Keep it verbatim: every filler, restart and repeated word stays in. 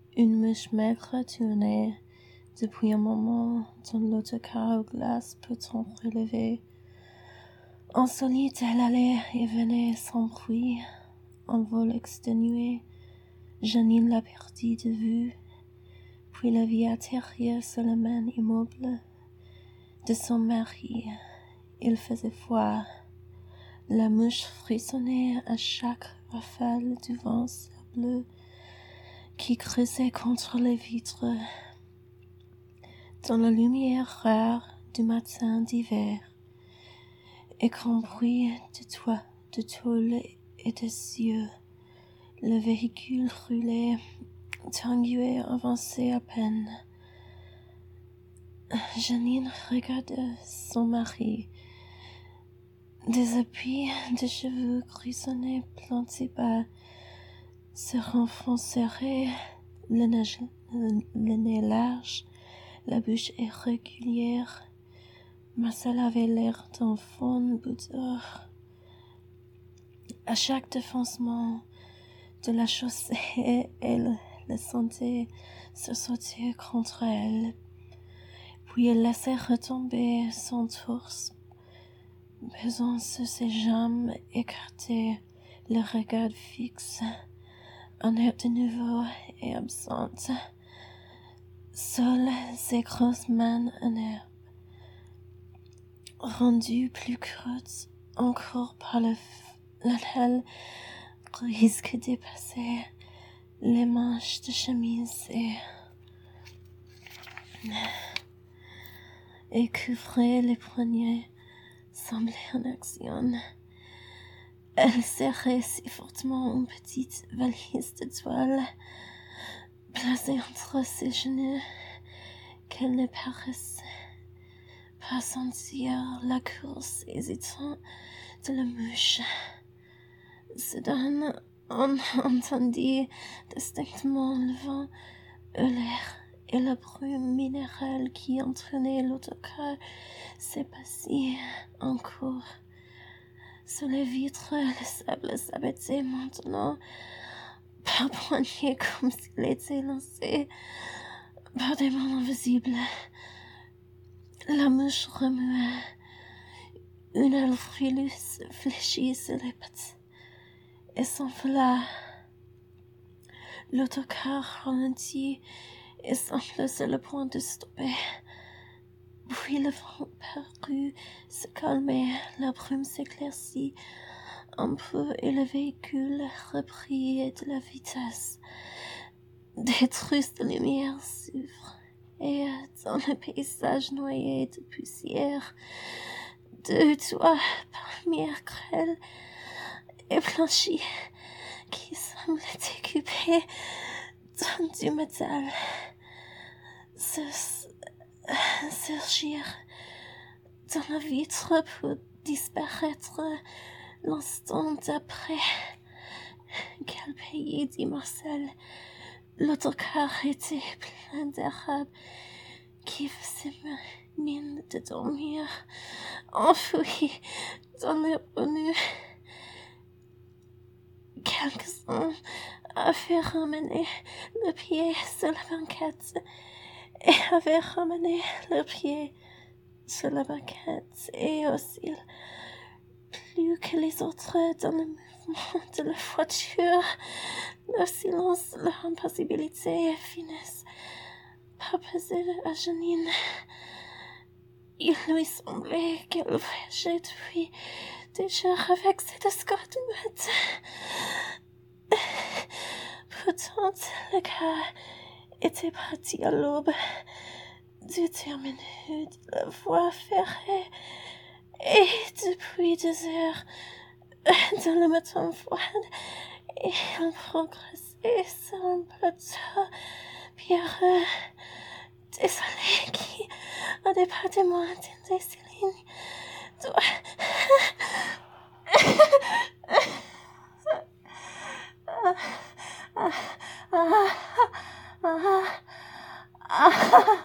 Une mouche maigre tournait depuis un moment dans l'autocar aux glaces pourtant relevées. En solide, elle allait et venait sans bruit, en vol exténué. Janine la perdit de vue, puis la vit atterrir sur la main immobile de son mari. Il faisait froid. La mouche frissonnait à chaque rafale du vent sableux qui creusait contre les vitres. Dans la lumière rare du matin d'hiver, et qu'un bruit de toit, de tôle et de cieux, le véhicule roulait, tanguait, avançait à peine. Janine regardait son mari. Des épis de cheveux grisonnés plantés bas, se renfonceraient, le nez, le nez large, la bouche irrégulière. Marcel avait l'air d'un fond bouteur. À chaque défoncement de la chaussée, elle le sentait sursauter contre elle. Puis elle laissait retomber son torse, pesant sur ses jambes écartées, le regard fixe, un air de nouveau et absente. Seules ses grosses mains en herbe, rendues plus courtes encore par le l'aile grise que dépassaient les manches de chemise et, et couvraient les poignets, semblaient en action. Elle serrait si fortement une petite valise de toile placée entre ses genoux qu'elle ne paraissait pas sentir la course hésitante de la mouche. Soudain, on entendit distinctement le vent hurler et la brume minérale qui entraînait l'autocar s'épaissit encore. Sur les vitres, le sable s'abattait maintenant par poignées comme s'il était lancé par des mains invisibles. La mouche remuait. Une aile frileuse fléchit sur les pattes et s'envola. L'autocar ralentit et semble sur le point de stopper. Puis le vent parut se calmer, la brume s'éclaircit un peu et le véhicule reprit de la vitesse. Des trous de lumière s'ouvrent et dans le paysage noyé de poussière, deux toits parmi grêles et blanchis qui semblent découpés dans du métal surgir dans la vitre pour disparaître l'instant d'après. Quel pays, dit Marcel. L'autocar était plein d'Arabes qui faisaient mine de dormir, enfouis dans leur bonheur. Quelques-uns avaient ramené le pied sur la banquette et avaient ramené le pied sur la banquette et aussi plus que les autres dans le mouvement de la voiture. Leur silence, leur impassibilité finissent par peser à Janine. Il lui semblait qu'elle voyageait depuis des jours avec cette escorte muette. Pourtant, le gars était parti à l'aube du terminus de la voie ferrée et depuis deux heures dans le matin froid et il progressait sur un plateau pierreux. Désolé qui a département atteindre ces lignes doit ah, ah, ah, ah, ah.